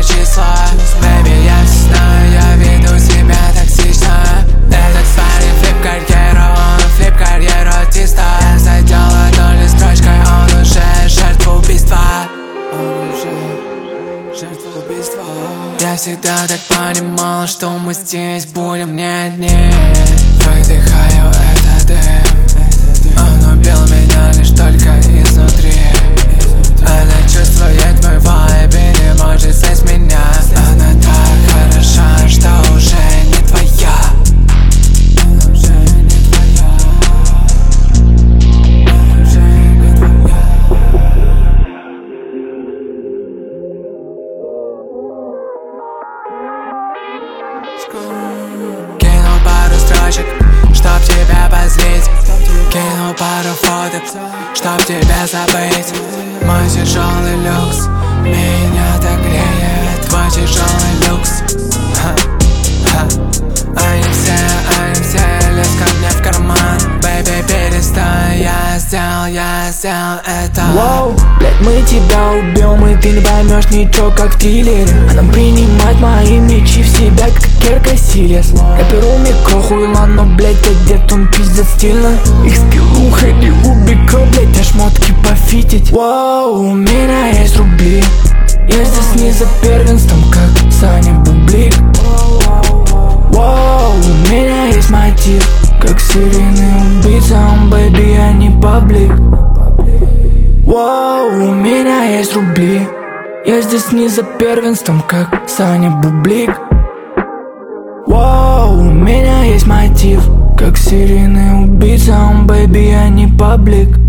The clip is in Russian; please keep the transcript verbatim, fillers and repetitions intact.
числа. Baby, я все знаю, я веду себя токсично. Этот парень флип-карьера, он флип-карьеру артиста. Я задел одной строчкой, он уже жертва убийства. Он уже жертва убийства. Я всегда так понимал, что мы здесь будем не одни. Выдыхаю этот дым, он убил меня лишь только изнутри. Она чувствует мой вайб и не может слезть меня. Она так хороша, что уже не твоя. Она уже не твоя. Она уже не твоя. Кинул пару строчек, чтоб тебя позлить. Кинул пару фоток, чтоб тебя забыть. Мой тяжелый люкс меня так греет. Твой тяжелый люкс. Ха, ха. Они все, они все лезут ко мне в карман. Бэйби, перестань, я сделал, я сделал это. Воу, блядь, мы тебя убьем, и ты не поймешь ничего, как в триллере. Она принимает мои мечи в себя, как Керка Сириас. Рэперу микро хуйло, но, блядь, одет он пиздец стильно. Их скиллу хэдди убико, блядь, а шмотки пофитить. Воу, у меня есть рубли, я здесь не за первенством, как Саня Бублик. Воу, у меня есть мотив, как серийный убийца, он бэйби, а не паблик. Воу, у меня есть рубли, я здесь не за первенством, как Саня Бублик. Воу, у меня есть мотив, как серийный убийца, он бэйби, а не паблик.